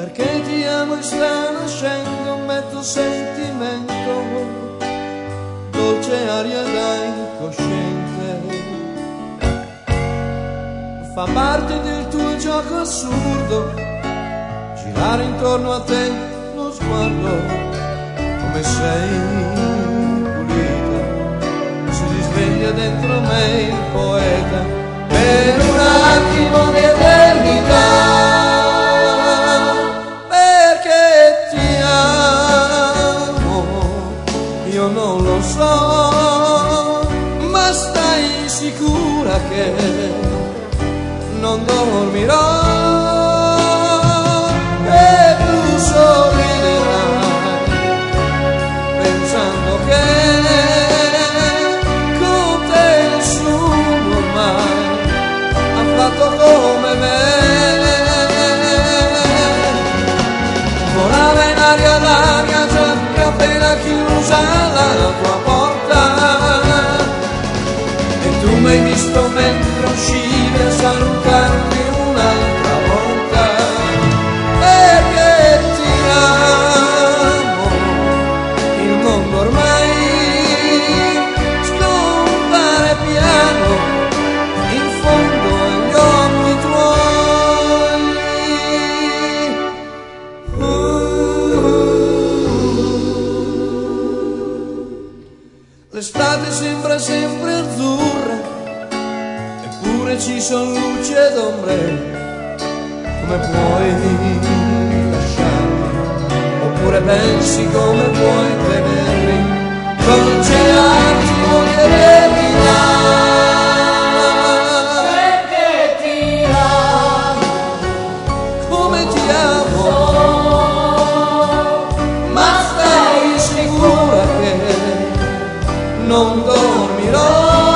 perché ti amo e sta nascendo un mezzo sentimento, dolce aria da incosciente. Fa parte del tuo gioco assurdo, girare intorno a te lo sguardo, come sei pulita, si risveglia dentro me il poeta, per un attimo di eternità, perché ti amo, io non lo so, ma stai sicura che non dormirò e tu sorriderai pensando che con te nessuno mai ha fatto come me. Volava in aria l'aria già che appena chiusa la tua porta e tu mi hai visto mentre uscivi a salutarmi un'altra volta, perché ti amo, il mondo ormai scompare piano in fondo agli occhi tuoi. L'estate sembra sempre azzurra, eppure ci sono luci ed ombre. Come puoi lasciarmi, oppure pensi come puoi tenermi, dolce attimo di eternità, perché ti amo, come ti amo, ma stai sicura che non dormirò